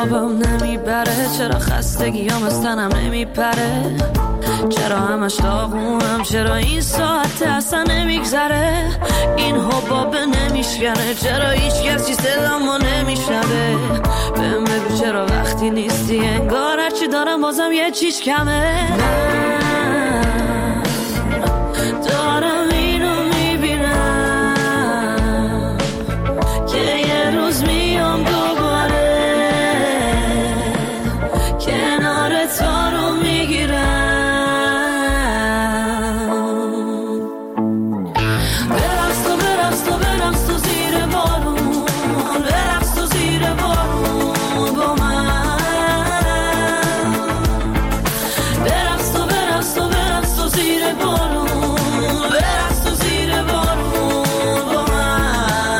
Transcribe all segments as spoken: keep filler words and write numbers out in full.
خوابم نمیبره، چرا خستگیام از تنم نمیپره، چرا همش داغونم، چرا این ساعت اصلا نمیگذره، این حبابه نمیشکنه، چرا هیچ کسی صدامو نمیشنوه، بهم بگو چرا وقتی نیستی انگار هرچی دارم بازم یه چیز کمه. من دارم اینو میبینم که یه روز میام دوباره کنار تو رو میگیرم، برقص تو برقص تو برقص تو زیر بارون، برقص تو زیر بارون با من، برقص تو برقص تو برقص تو زیر بارون، برقص تو زیر بارون با من.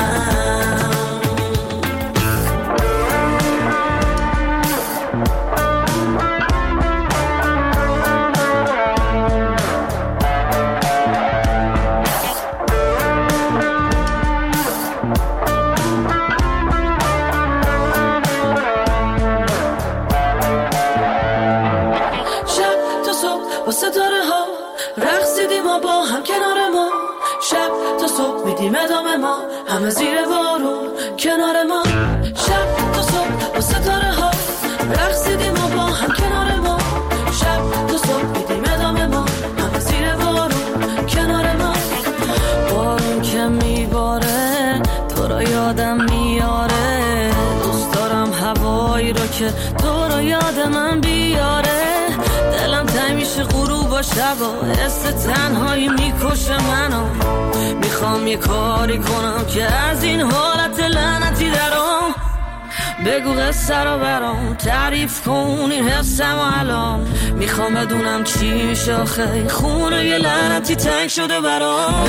شب تا صبح با ستاره ها رقصیدیم ما با هم کنار ما، شب تا صبح میدیم ادامه ما همه زیر بارون کنار ما، شب تا صبح با ستاره ها رقصیدیم ما با هم کنار ما، شب تا صبح میدیم ادامه ما همه زیر بارون کنار ما. بارون که میباره تو رو یادم میاره، دوست دارم هوایی رو که تو رو یاد من بیاره، دلم تنگ میشه غروب و شبا، حس تنهایی میکشه منو، میخوام یه کاری کنم که از این حالت لعنتی درام، بگو قصه رو برام تعریف کن این حسم و الان، میخوام بدونم چی میشه آخه خونه یه لعنتی تنگ شده برام.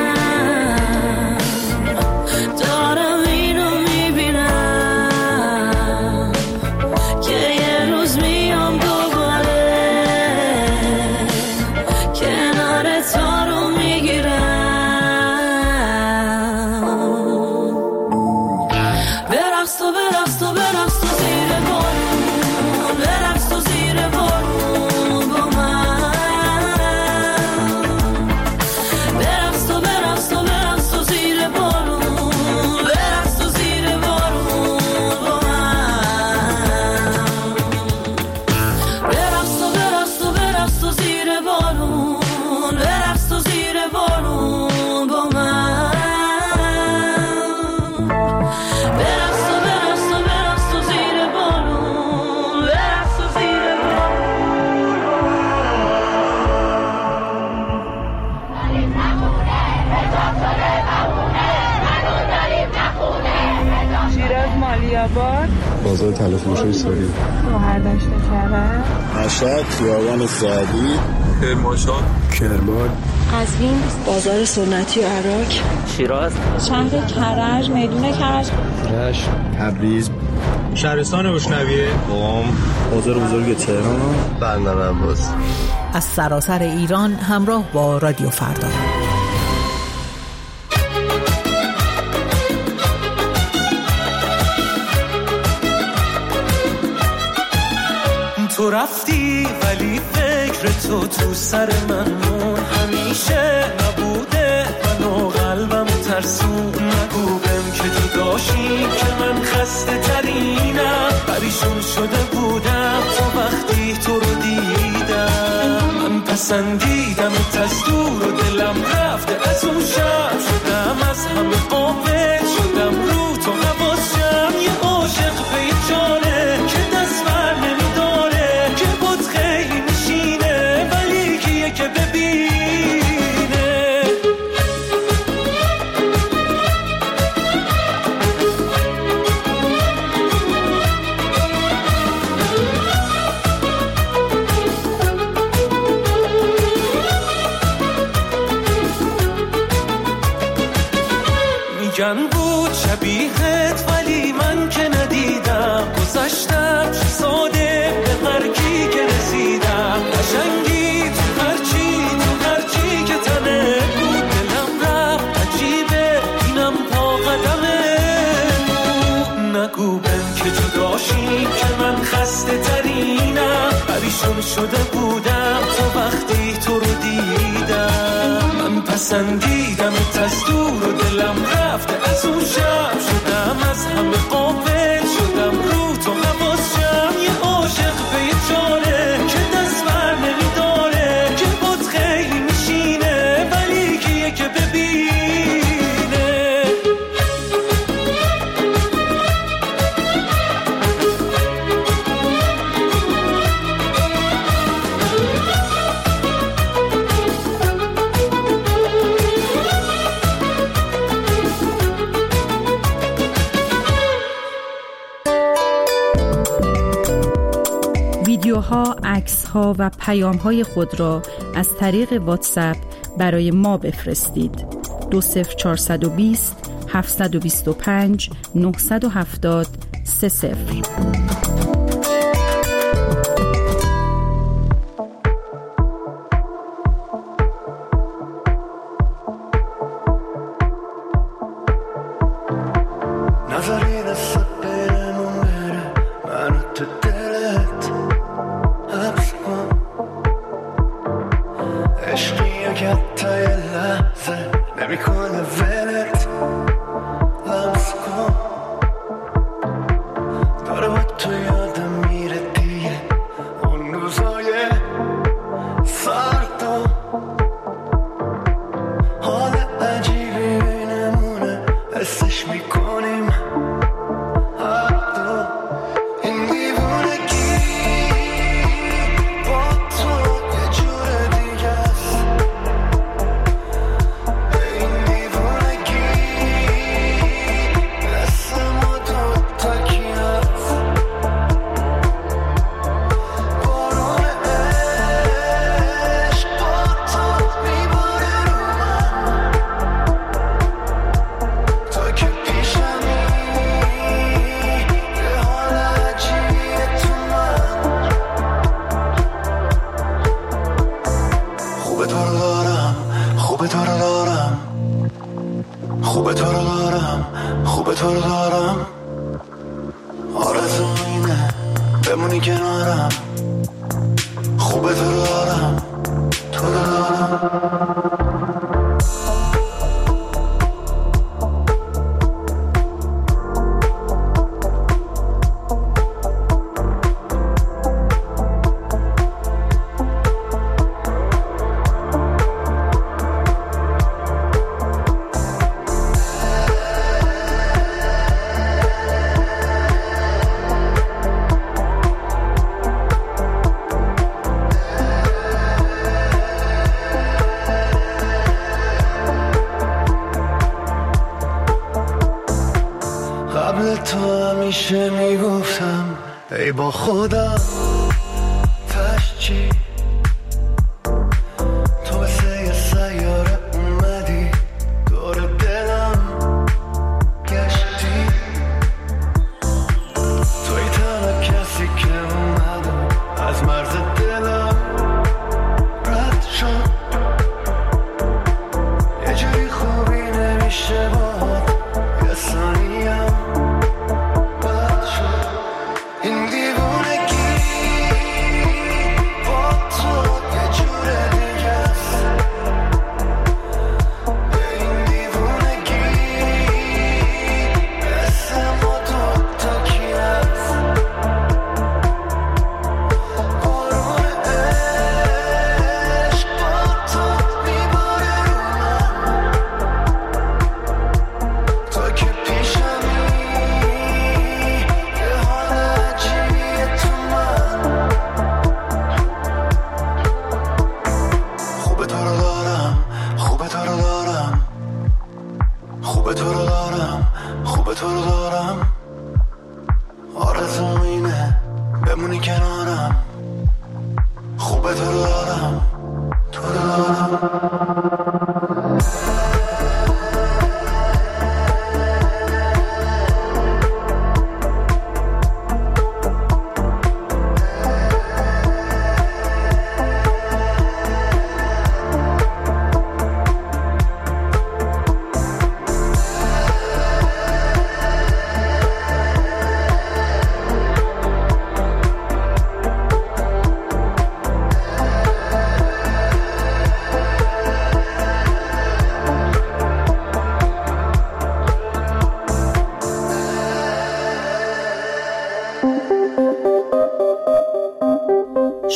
من دارم اینو میبینم که یه روز میام دوباره کنار تو رو میگیرم، برقص تو برقص تو برقص تو زیر بارون، برقص تو زیر بارون با من، برقص تو برقص تو برقص تو زیر بارون، برقص تو زیر بارون با من، برقص تو برقص تو برقص تو زیر بارون، برقص تو زیر بارون با من، برقص تو برقص تو برقص تو زیر بارون، برقص تو زیر شیراز مالیاباد، بازار تلفروشی ساری، مهردشت کرد، مشهد خیابان سعدی، کرمانشاه، کرمان، قزوین، بازار سنتی و عراق، شیراز، شهر کرج، میدون کرج، رشت، تبریز، شهرستان روشنویه، قم، بازار بزرگ تهران، بندر عباس. از سراسر ایران همراه با رادیو فردا. تو رفتی ولی فکر تو تو سر من مون، همیشه نبوده منو قلبم ترسون، نگو بهم که جداشی که من خسته ترینم، پریشون شده بودم تو وقتی تو رو دیدم، من پسندیدم از دور و دلم رفته از اون شب، شدم از همه قابل شدم رو تو حواسم، یه عاشق به یه جانه که دست بر نمیداره، که بود خیلی میشینه ولی کیه که ببینه. میگن بود شبیهت ولی من که ندیدم، گذشتم ساده به مرگی که رسیدم، قشنگی تو هرچی تو هرچی که تنه بود، دلم رفت عجیبه اینم پا قدمه، نگو بهم که جداشی که پریشون شده بودم تو وقتی تو رو دیدم. من پسندیدم از دور و دلم رفته از اون شب، شدم از همه قافل شدم رو تو حواسم. یه عاشق به یه جاره که دست بر نمیداره، که بود خیلی میشینه ولی کیه که ببینه. ویدیوها، عکس‌ها و پیام‌های خود را از طریق واتساپ برای ما بفرستید. دو صفر چهارصد و بیست هفتصد و بیست و پنج نهصد و هفتاد سه صفر. همیشه میگفتم ای با خودم تشچی تو مثل یه سیاره اومدی دور دلم گشتی، توی تنها کسی که اومدم از مرز دلم رد شد. یه جوری خوبی نمیشه باهات یه ثانیم بد شد. این دیوونگی با تو یه جور دیگه است. این دیوونگی مثل ما دوتا کی هست. بارون عشق با تو میباره رو من، تو که پیشمی یه حال عجیبیه تو من. خوبه تو رو دارم، خوبه تو رو دارم، خوبه تو رو دارم، خوبه تو رو دارم. آرزوم اینه بمونی کنارم. خوبه تو رو دارم، تو رو دارم.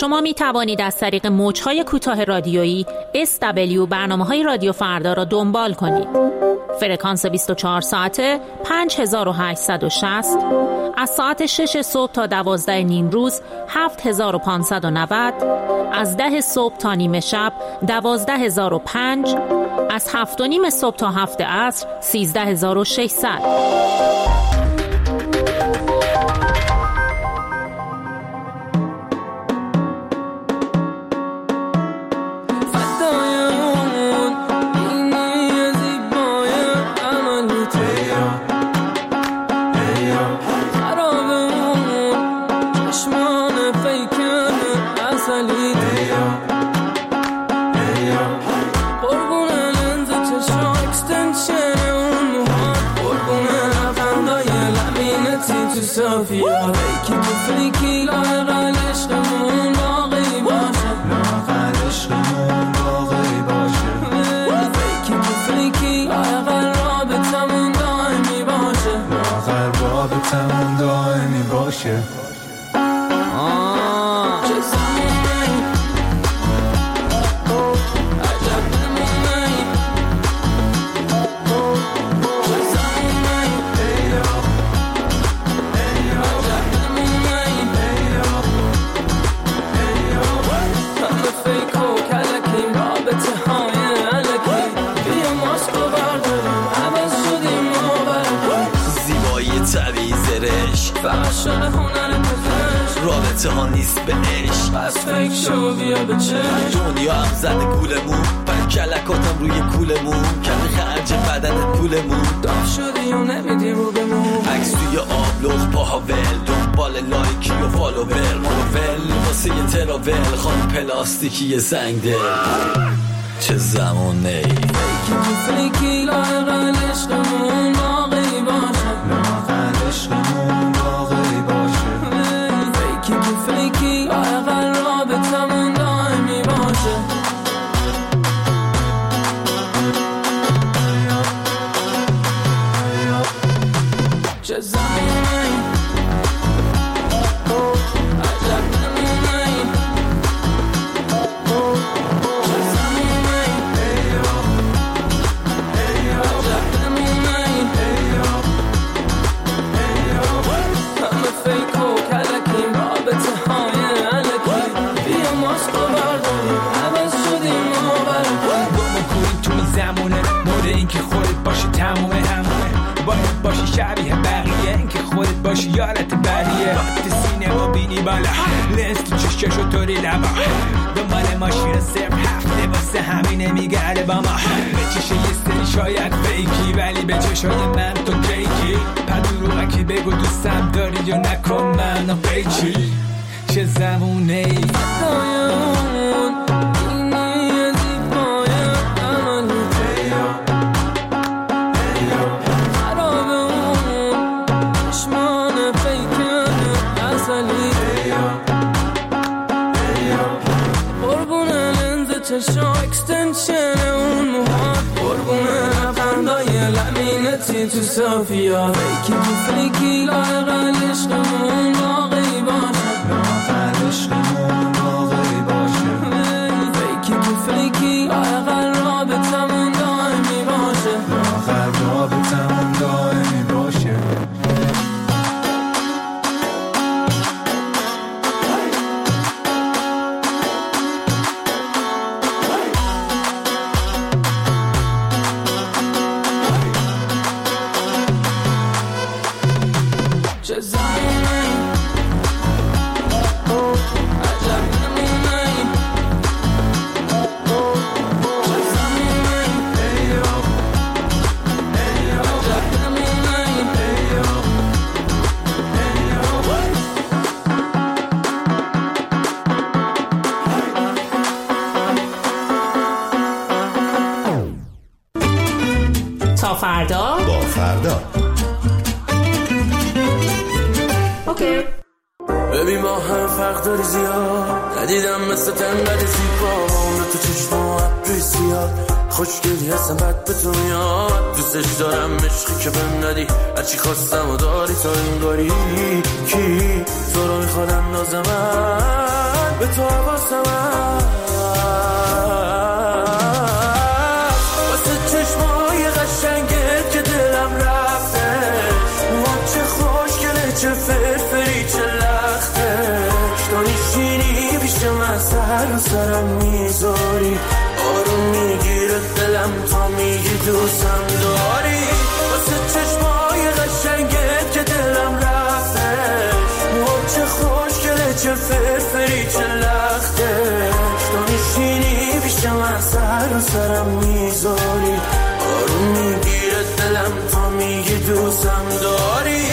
شما می توانید از طریق موج‌های کوتاه رادیویی اس دبلیو برنامه‌های رادیو فردا را دنبال کنید. فرکانس بیست و چهار ساعته پنج هزار و هشتصد و شصت، از ساعت شش صبح تا دوازده نیم روز هفت هزار و پانصد و نود، از ده صبح تا نیمه شب دوازده هزار و پنج، از هفت و نیم صبح تا هفت عصر سیزده هزار و ششصد. صافیه فیکی تو فیکی لاغل عشقمون باقی باشه، لاغل عشقمون باقی باشه، فیکی تو فیکی لاغل رابطمون دائمی باشه، لاغل رابطمون دائمی باشه. فشل هنر پزشک رابطه ها نیست به عشق، پس فکر شو بیا به چشم. دنیا هم زده گولمون، پر کلکاتم روی کولمون، کمی خرج بدنت پولمون، داغ شدی و نمیدی رو بمون. عکس توی آبلوغ پاها ول، دنبال لایکی و فالوور، مروول واسه یه تراول، خانم پلاستیکی زنگ دل. چه زمونه فیکی تو فیکی لاغل عشقمون باقی باشه، لاغل عشقمون باقی باشه، فیکی تو فیکی لاغل رابطمون دائمی باشه. چه زمونه باشی شبیه بقیه، این که خودت باشی یارت بریه، خط سینه و بینی بالا، لنز تو چشش و طوری لبا، دنبال ماشین صرف هفته واسه همینه میگرده با ما، به چشه یه سری شاید فیکی ولی به چشای من تو کیکی، پدروغکی بگو دوستم داری یا نکن منو پیچی. چه زمونه ای فتایمون اینی زیبای عملی چشم اکستنشن اون موهات، قربونه لبخندای لمینتی تو صافیا، فیکی تو فیکی لاغل عشقمون باقی باشه، لاغل عشقمون باقی باشه، فیکی تو فیکی لاغل رابطمون دائمی باشه، لاغل رابطمون دائمی باشه. تا فردا با فردا. اوکی. ببین ما هم فرق داری زیاد، ندیدم مثل تنبل زیبا، عمر تو چشم و عبری زیاد، خوشگلی هستم بد به تو میاد، دوستش دارم عشقی که بهم ندی، هرچی خواستم و داری تا این داری کی تو رو میخوادم نازم به تو حواسم واسه چشمای قشنگت که دلم رفته موها چه خوشگله چه فرفری چه لخته تو نشینی پیش من سر و سرم میذاری آروم میگیره دلم تا میگی دوستم داری واسه چشمای قشنگت که دلم رفته موها چه خوشگله چه فرفری چه لخته تو نشینی پیش من سر و سرم میذاری آروم میگیره دلم تا میگی دوستم داری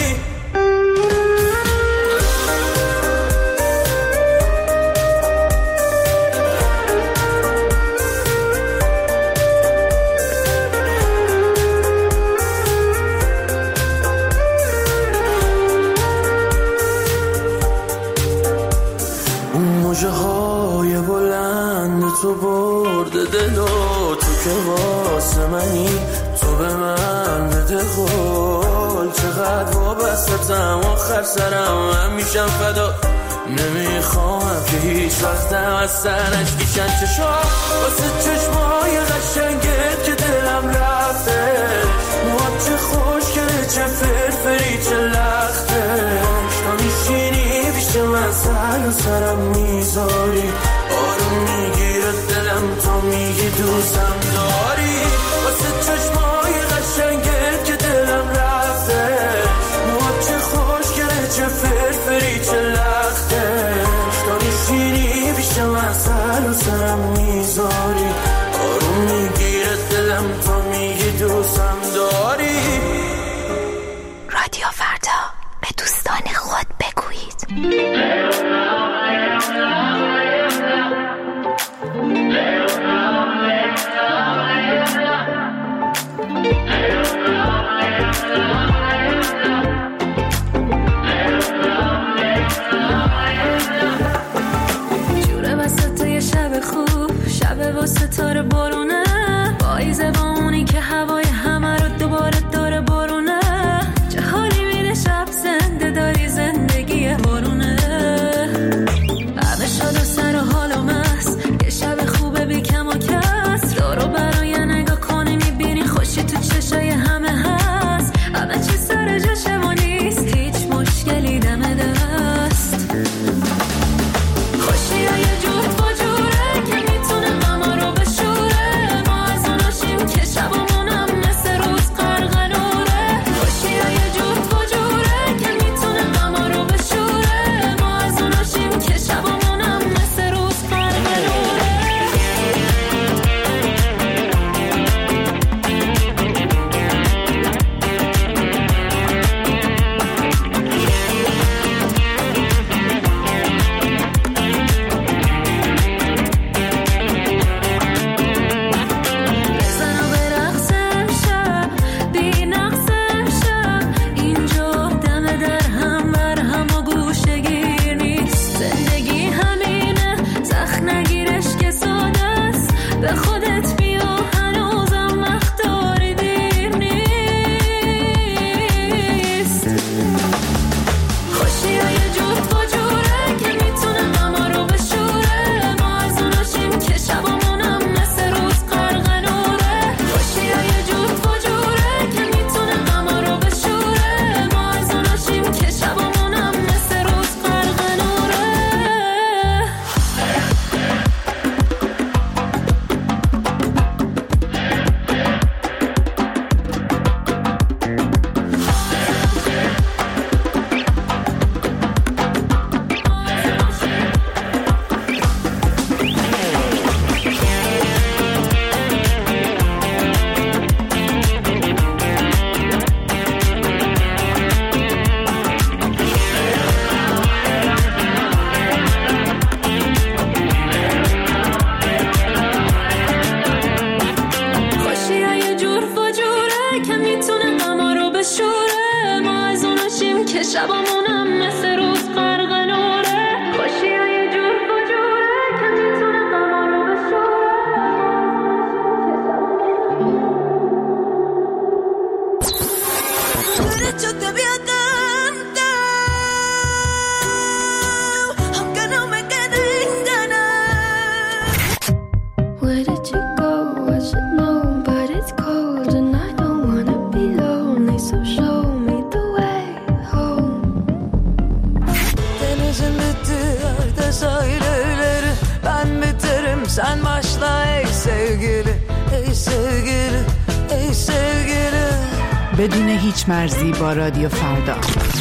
موجه های بلند تو برده دل و تو که واسه منی تو به من بده قول چقدر وابستم آخر سرم من میشم فدا نمیخوام که هیچ وقتم از سرش کشن چشم واسه چشمای قشنگت که دلم رفته موها چه خوشگله چه فرفری چه لخته تو میشینی پیش من سر و سرم میذاری آروم میگیره دلم تا میگی دوستم داری واسه چشمای قشنگت که دلم رفته موها چه خوشگله چه فرفری چه لخته تو میشینی پیش من سر و سرم میذاری آروم میگیره دلم تا میگی دوستم داری رادیو فردا به دوستان خود بگویید جوره وسط یه شب خوب شب با ستاره بارونه پاییزه با اونی که هوای همه رو دوباره داره بارونه چه حالی میده شب زنده داری زندگی بارونه همه شاد و سر و حال و مست یه شب خوبه بی کم و کس دارو برای نگاه کنی میبینی خوشی تو چشای همه هست همه چی سر جاشه و نیست هیچ مشکلی دم دست خوشی های جور با جوره که میتونه غما رو بشوره ما از اوناشیم که شبمونم مثل روز قرقنوره خوشی های جور با جوره که میتونه غما رو بشوره ما از اوناشیم که شبمونم مثل روز قرقنوره بزن و برقص امشب بی نقص امشب اینجا دم در هم بر هم و گوشه گیر نیست زندگی همینه سخت نگیرش که ساده است به خودت بیا هنوزم وقت داری دیر نیست خوشی های جور با جوره که میتونه غما رو بشوره ما از اوناشیم که شبمونم مثل روز قرقنوره خوشی های جور با جوره که میتونه غما رو بشوره ما از اوناشیم که شبمونم مثل روز قرقنوره خوشی های جور با جوره که میتونه غما رو بشوره ما از اوناشیم که شبمونم مثل روز قرقنوره خوشی های جور با جوره که میتونه غما رو بشوره Derecho te voy a cantar, aunque no me quede en sevgili, ey sevgili. بدون هیچ مرزی با رادیو فردا.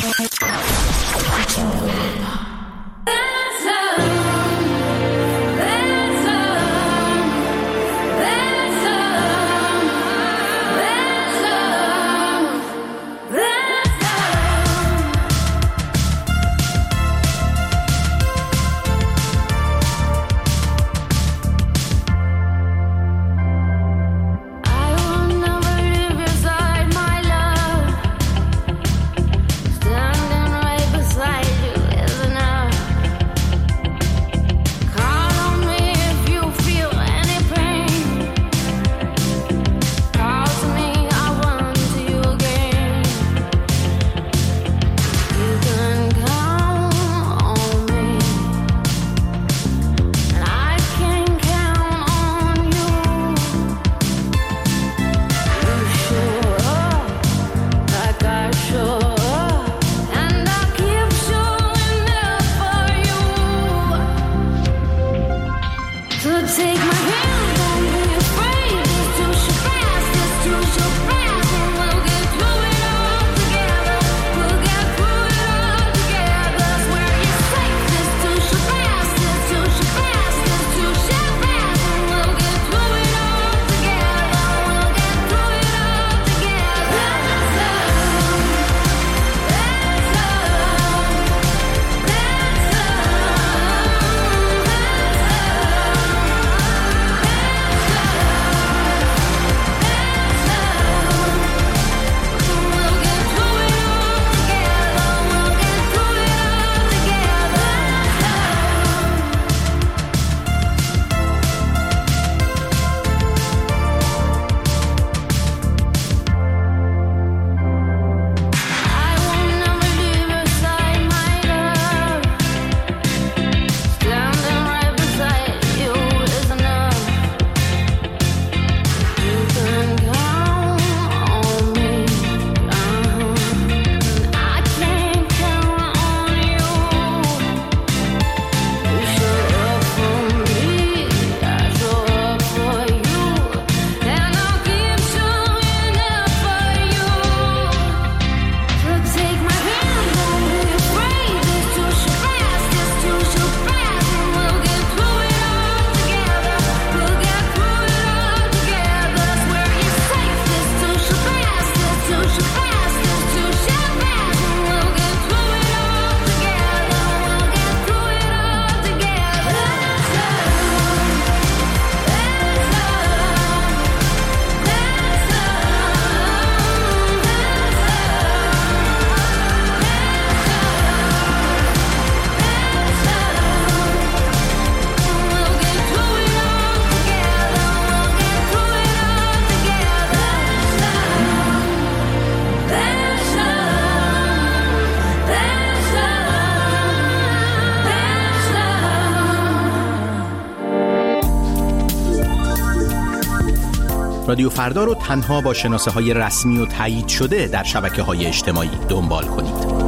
رادیو فردا رو تنها با شناسه های رسمی و تایید شده در شبکه های اجتماعی دنبال کنید.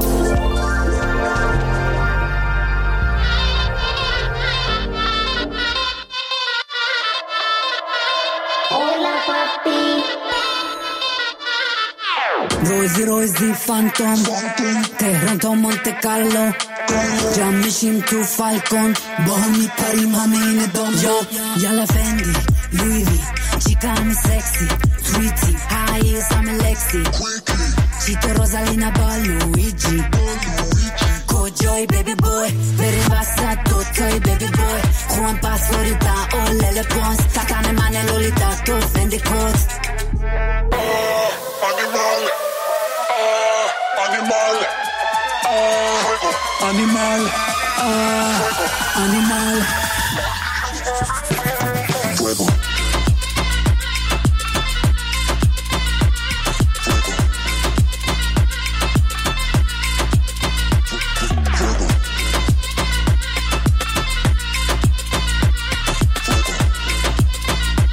روزی روزی فانتوم تهران تا مونت کارلو جمع میشیم تو فالکون با هم میپریم همه این دام یالا فندی لوی وی چیکا همه سکسی سویتی هاییز همه لکسی چیتو روزالینا با لویجی کجای بیبی بوی بری وسط دوتای بیبی بوی خوان پاس فلوریدا او لیل پونس تکن من لولیتا تو فندی کوست Animal, ah, animal. Fuego.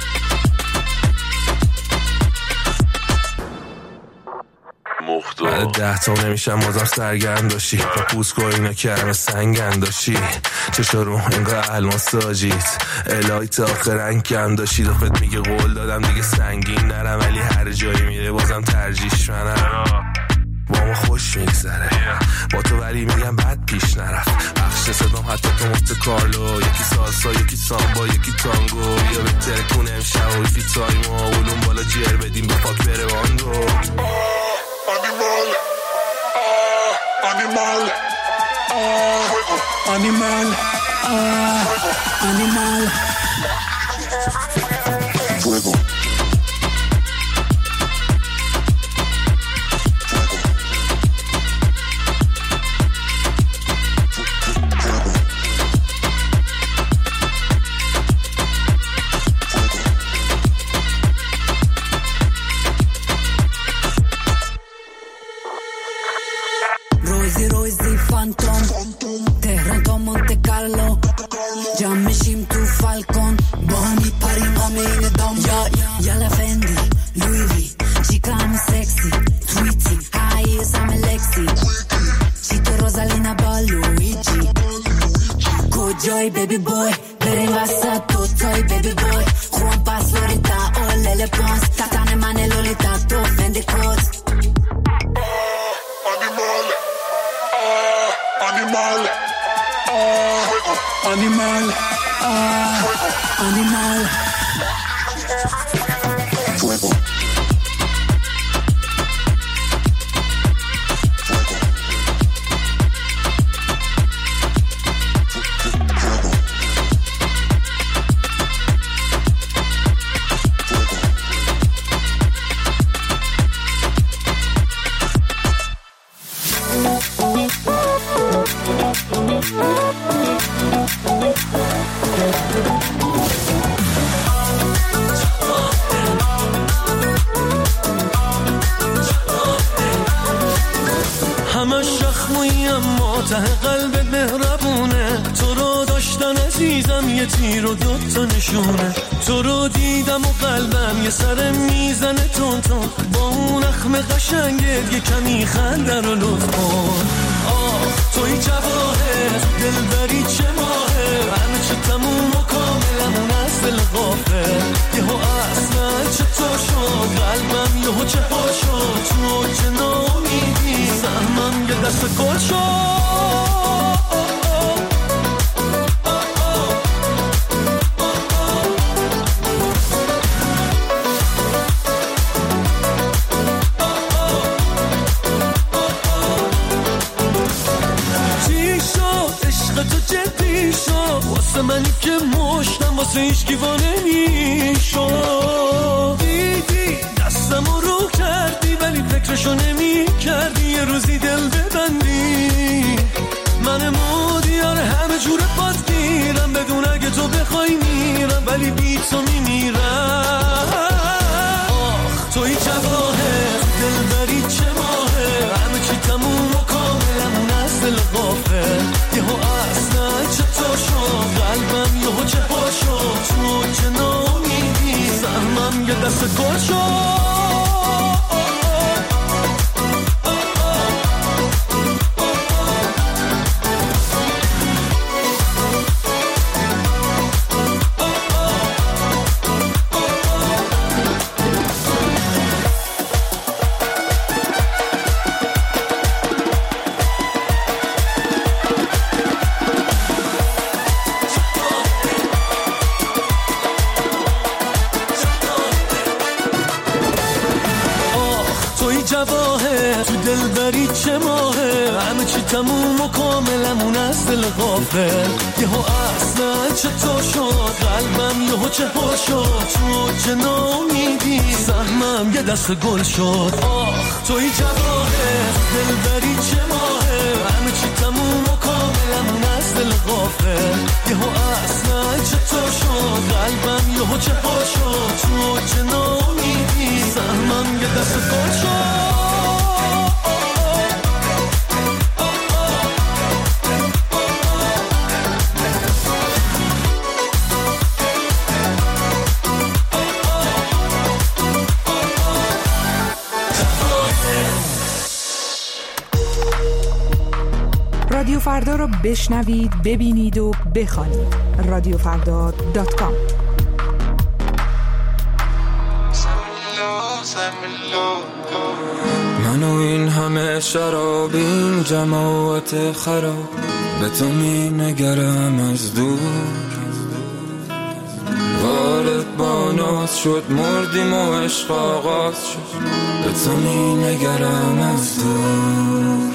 بعد ده تا نمیشم بازم سرگرم داشتی با پوسکو اینا کرم سنگن داشتی چشا رو اینقدر الماس تاجیت الهی تا آخر رنگ کم داشتی دفت میگه قول دادم دیگه سنگین نرم ولی هر جایی میره بازم ترجیش منم با ما خوش میگذره با تو ولی میگم بد پیش نرفت بخش صدام حتی تو مفت کارلو یکی سالسا یکی سامبا یکی تانگو یا بهتره کنه امشب و فی تایم و اولون بالا جر بدیم به پاک بره باندو Animal, ah, animal, ah, animal, fuego. تهران تا مونت کارلو جمع میشیم تو فالکون با هم میپریم همین دام یا یالا فندی لوی وی چیکا همه سکسی تویتی های سام لکسی چیتو روزالینا با لویجی کجای بیبی بوی بریم وسط دوتای بیبی بوی خوان پاس لوریتا اولل پونس تاتانه من لولیتا تو فندی کود Animal, ah, animal, ah, animal, fuego. همه شخموی اما ته قلبت مهربونه تو رو داشتن عزیزم یه تیر و دوتا نشونه تو رو دیدم و قلبم یه سر میزنه تون تون با اون اخم قشنگت یه کمی خنده رو لطف کن آه توی جواهر دلبری چه ماهه همه چی تموم و کاملمون از دل غافه یهو اصلا چطور شد قلبم یهو چه ها شد تو چه نامیدی سهمم یه دست گل شد واسه منی که مشتم واسه هیچ گیوانه میشو دیدی دستم رو کردی ولی فکرشو نمی کردی یه روزی دل ببندی من مودیار همه جور پات میرم بدون اگه تو بخوای میرم ولی بی تو میمیرم آخ توی جواهر دلبری چه ماهه همه چی تموم و کاملمون از دل غافه یهو اصلا چطور شد قلبم یهو چه ها شد تو چه نامیدی سهمم یه دست گل شد دلبری چه ماهه همه چی تموم و کاملمون از دل غافل یهو اصلا چطور شد قلبم یهو چه ها شد تو چه نامیدی سهمم یه دست گل شد آخ توی جواهر دلبری چه ماهه همه چی تموم و کاملمون از دل غافل یهو اصلا چطور شد قلبم یهو چه ها شد تو چه نامیدی سهمم یه دست گل شد رادیو فردا رو بشنوید، ببینید و بخوانید. رادیو فردا دات کام. منو این همه شراب، این جماعت خراب، به تو می نگرم از دور. وارد با ناز شد، مردیم و عشق آغاز شد، به تو می نگرم از دور.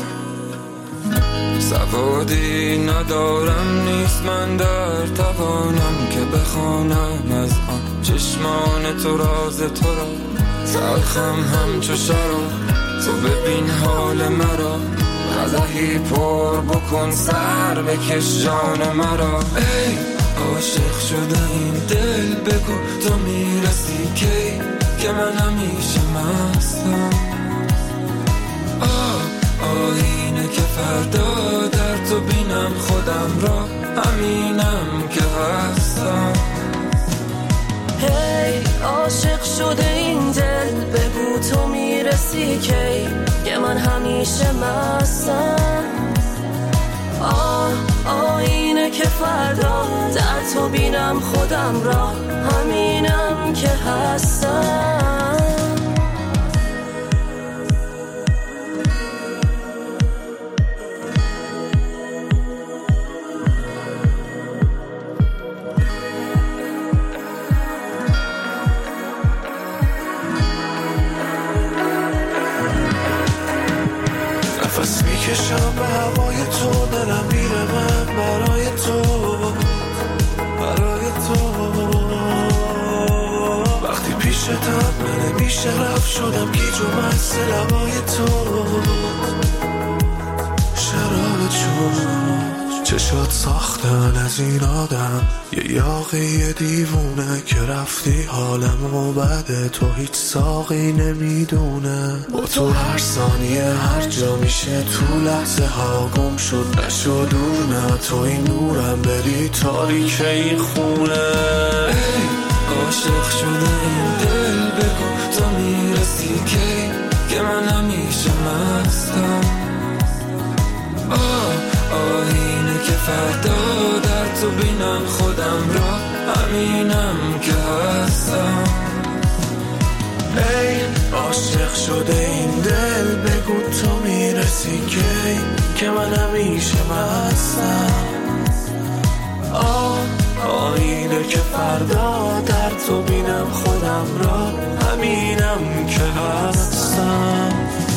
سوادی ندارم، نیست من در توانم که بخوانم از آن چشمان تو راز تو را. تلخم همچو شراب، تو ببین حال مرا، قدحی پر بکن سر بکش جان مرا. ای عاشق شده این دل، بگو تو میرسی کی که من همیشه مستم. آه آینه که فردا در تو بینم خودم را، همینم که هستم. هی عاشق شده این دل، بگو تو میرسی کی که من همیشه مستم. آه آینه که فردا در تو بینم خودم را، همینم که هستم. نفس میکشم به هوای تو، دلم میره من برای تو، برای تو. وقتی پیشتم من نمیشه رفت، شدم گیج و مست لبای تو. شراب چون چشات ساختن از این آدم، یه یاقی دیوونه که رفتی حالمو بده، تو هیچ ساقی نمیدونه. با تو هر ثانیه هر جا میشه، تو لحظه ها گم شد نشد دور. نه تو این نورم بری تاریک این خونه. ای عاشق شده این دل، بگو تو میرسی کی که من همیشه مستم. آه آینه که فردا در تو بینم خودم را، همینم که هستم. ای عاشق شده این دل، بگو تو میرسی کی که من همیشه مستم. آه آینه که فردا در تو بینم خودم را، همینم که هستم.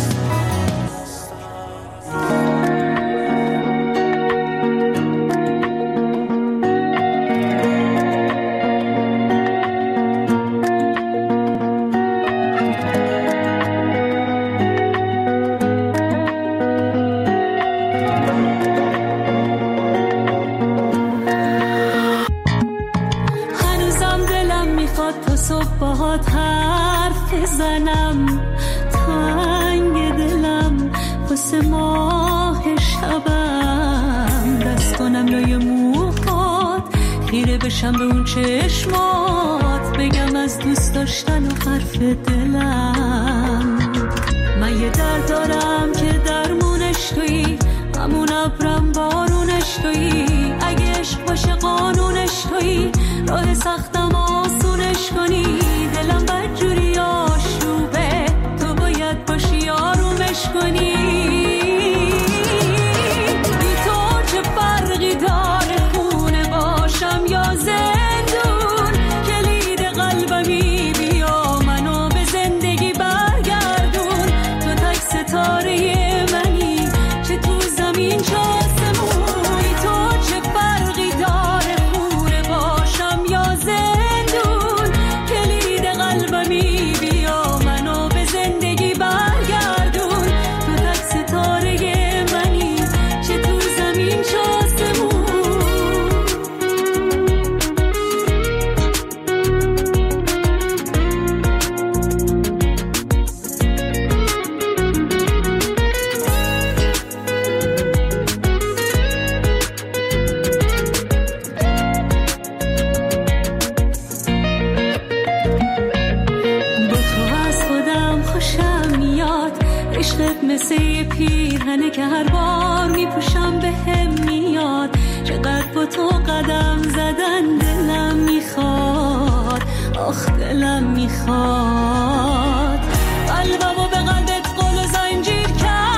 زنم تنگ دلم واسه ماه شبم، دست کنم لای موهات خیره بشم به اون چشمات، بگم از دوست داشتن و حرف دلم. من یه درد دارم که درمونش تویی، همون ابرم بارونش تویی. اگه عشق باشه قانونش تویی، راه سختم آسونش کنی. دلم بدجوری آشوبه، تو باید باشی آرومش کنی. بی تو چه فرقی داره خونه باشم یا زندون؟ کلید قلبمی بیا منو به زندگی برگردون. تو تک ستاره منی، چه تو زمین چه آسمون. بی تو چه فرقی داره خونه باشم یا زندون؟ با تو قدم زدن دلم میخواد، آخ دلم میخواد. قلبمو به قلبت قل و زنجیر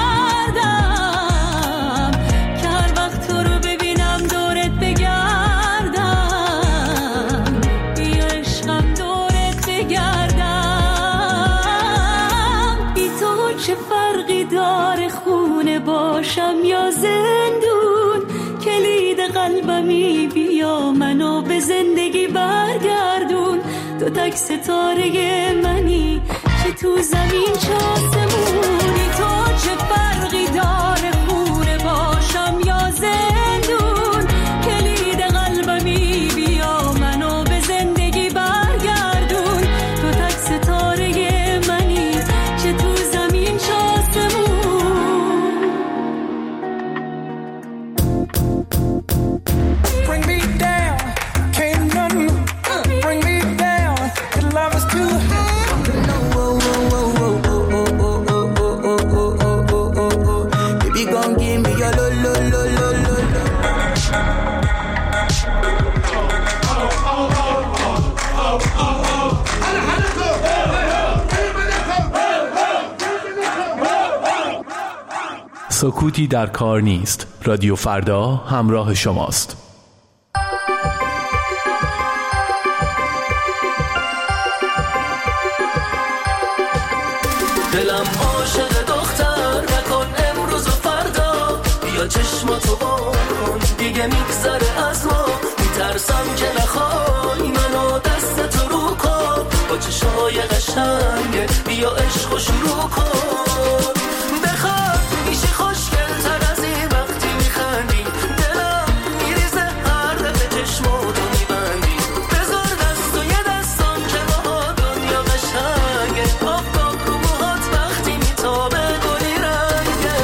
کردم که هر وقت تو رو ببینم دورت بگردم، بیا عشقم دورت بگردم. بی تو چه فرقی داره خونه باشم یا زندون، کلید قلبمی بیا منو به زندگی برگردون. تو تک ستاره منی که تو زمین چه آسمونی، تو چه فرقی داره خونه باشم یا زندون، کلید قلبمی بیا منو به زندگی برگردون. تو تک ستاره منی که تو زمین چه آسمون. Bring me down, can't none bring me down. Your love is too high. Whoa, whoa, whoa, whoa, whoa, whoa, whoa, whoa, whoa, whoa, whoa, whoa. Baby, gon' give me your lo, lo, lo, lo, lo, lo. سکوتی در کار نیست. رادیو فردا همراه شماست. دلم عاشق دختر نکن امروز و فردا، بیا چشماتو بکن دیگه میگذره از ما. میترسم که نخوای منو دست تو رو کن، با چشمای قشنگه بیا عشق و شروع کن. بخواد میشی خوشگل تر از این وقتی میخندی، دلم میریزه هر دفعه چشماتو میبندی. بذار دست و یه دستم که با دنیا قشنگه، آفتاب رو موهات وقتی میتابه گلی رنگه.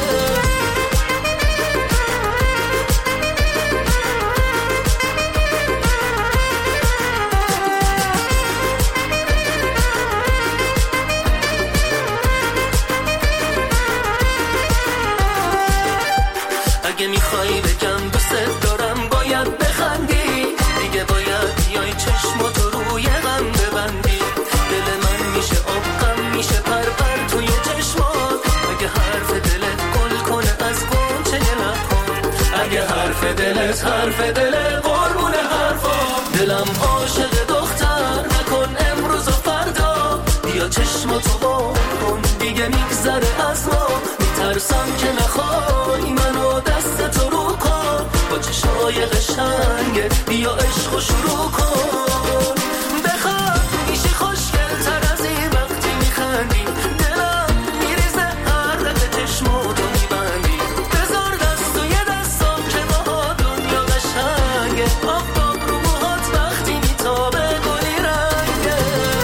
اگه میخوای بگم دوست دارم باید بخندی، دیگه باید بیای چشماتو روی غم ببندی. دل من میشه آب غم میشه پر پر توی چشمات، اگه حرف دلت گل کنه از گنچه لب‌هات، اگه حرف دلت حرف دل قربون حرفات. دلم عاشق دختر نکن امروز و فردا، بیا چشماتو بکن دیگه میگذره از ما. میترسم که نخوای منو دست تو رو کن، با چشمای قشنگه بیا عشق و شروع کن. بخواد میشی خوشگل تر از این وقتی میخندی، دلم میریزه هر دفعه چشماتو میبندی. بذار دست و یه دستم که با دنیا قشنگه، آفتاب رو موهات وقتی میتابه گلی رنگه.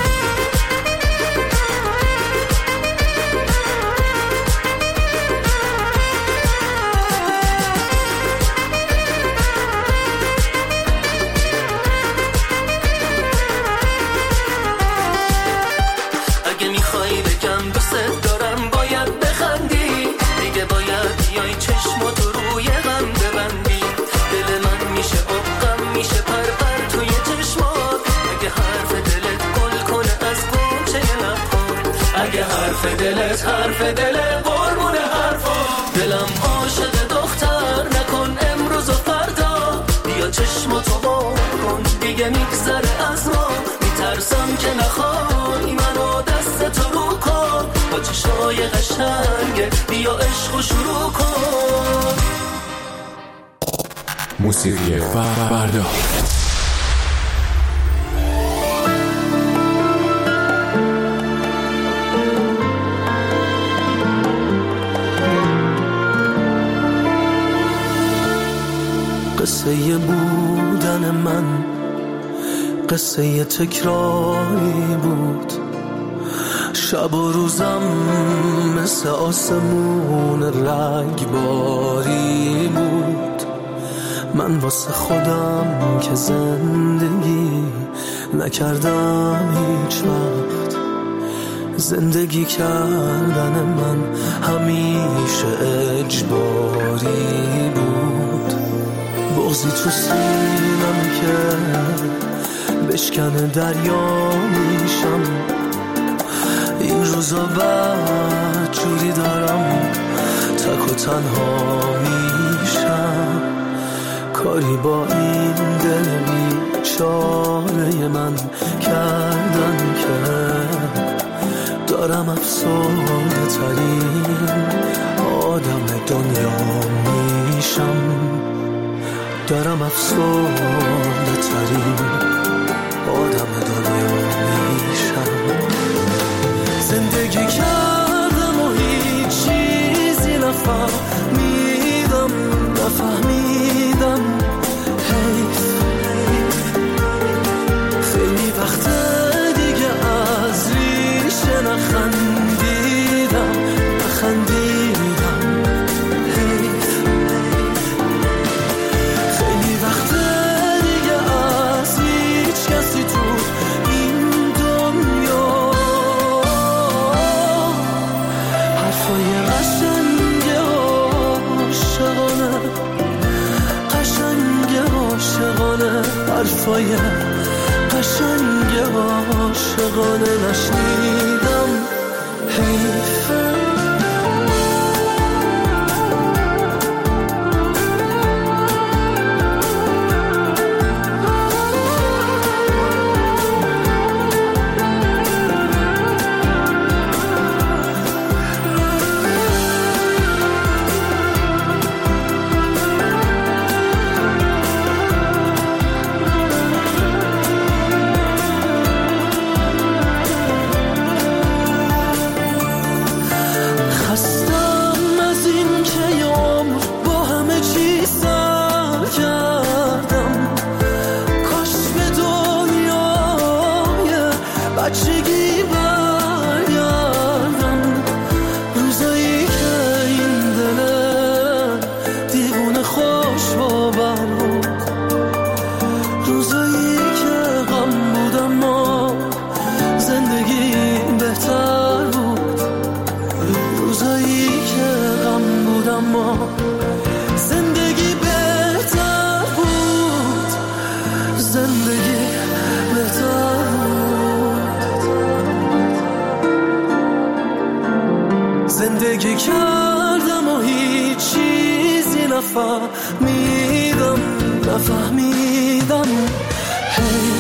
اگه میخوای بگم دوست دارم باید بخندی، دیگه باید بیای چشماتو روی غم ببندی. دل من میشه آب غم میشه پر پر توی چشمات، اگه حرف دلت گل کنه از گنچه لب‌هات، اگه حرف دلت حرف دل قربون حرفات. دلم عاشق دختر نکن امروز و فردا، بیا چشماتو بکن دیگه میگذره از ما. میترسم که نخوای منو دست تو رو کن، با چشمای قشنگه بیا عشق و شروع کن. موسیقی فردا. قصه بودن من قصه تکراری بود، شب و روزم مثل آسمون رگباری بود. من واسه خودم که زندگی نکردم هیچ وقت، زندگی کردن من همیشه اجباری بود. بغزی تو سینم که بشکنه دریا میشم. این روزا بعد جوری دارم تک و تنها میشم. کاری با این دل بیچاره من کردن که دارم افسرده ترین آدم دنیا میشم. دارم افسرده ترین آدم دنیا میشم. زندگی کردم و هیچ چیزی نفهمیدم نفهمیدم حیف. خیلی وقت دیگه از ریشه نخندیدم نخندیدم حیف. خیلی وقت دیگه از هیچ کسی تو این دنیا حرفای قشنگ عاشقانه قشنگ عاشقانه حرفای قشنگ عاشقانه نشنیدم حیفه. زندگی کردم و هیچ چیزی نفهمیدم نفهمیدم. Hey